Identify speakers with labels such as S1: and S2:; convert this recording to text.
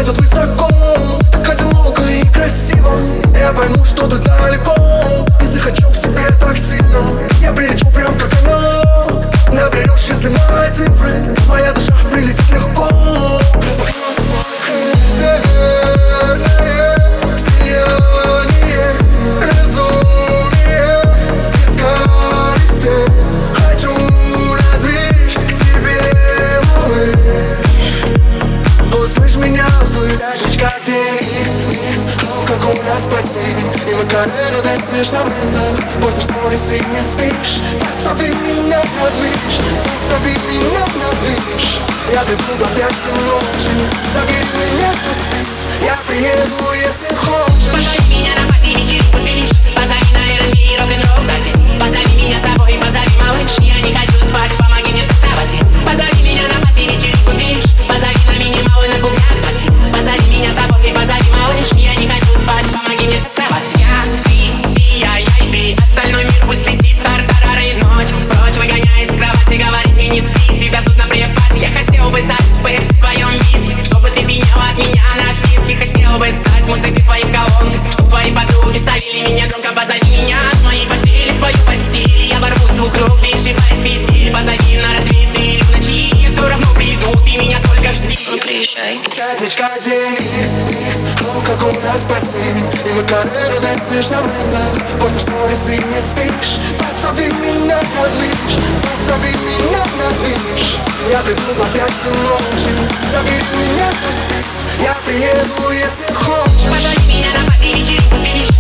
S1: тут высоко, так одиноко и красиво. Я пойму, что ты далеко, и захочу к тебе так сильно. Я прилечу прям как она. Наберешь, если мои цифры, моя душа прилетит легко. Распахнется крылья. Северное сияние, безумие, искали. Хочу на движ к тебе, малыш. Услышь меня, злый пятничка, микс, алкоголь распотри. И макарену танцуешь на весах. После шторис и не спишь. Позови меня на движ, позови меня на движ. Я приду в 5 ночи, забери меня тусить. Я приеду, если хочешь.
S2: Позови меня на пати, вечеринку движ. Позови на R&B и рок-н-ролл, кстати. Позови меня с собой, позови, малыш. Я не хочу спать, помоги мне встать в кровати. Позови меня на пати, вечеринку движ. Позови на минимал и на кубях, кстати. Позови меня с собой, позови, малыш. Я не хочу спать, помоги мне встать в кровати. Я, ты и ты. Остальной мир пусть летит в тартарары. Ночь прочь выгоняет с кровати. Говорит мне не спи, тебя ждут на препате. Я хотел бы стать пепси в твоем виске, чтобы ты пьяняла от меня на вписке. Хотел бы стать музыкой в твоих колонках, чтоб твои подруги ставили меня громко. Позови меня с моей постели в твою постель. Я ворвусь в 2 рук, перешибаясь петель. Позови на развитие в ночи. Я все равно приду, ты меня только жди. Приезжай.
S1: Пятничка, микс, алкоголь распотри. И макарену танцуешь на весах. После шторис и не спишь. Позови меня на движ, позови меня на движ. Я приду в 5 ночи, забери меня тусить. Я приеду, если хочешь.
S2: Позови меня на пати, вечеринку движ.